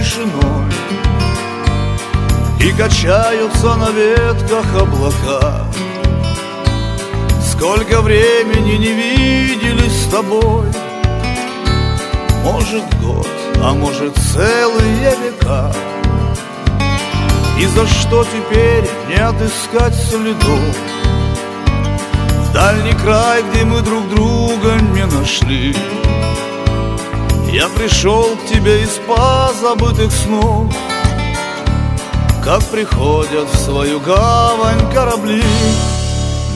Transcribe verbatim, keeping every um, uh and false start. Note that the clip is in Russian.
тишиной, и качаются на ветках облака. Сколько времени не виделись с тобой, может год, а может целые века. И за что теперь не отыскать следов в дальний край, где мы друг друга не нашли? Я пришел к тебе из позабытых снов, как приходят в свою гавань корабли.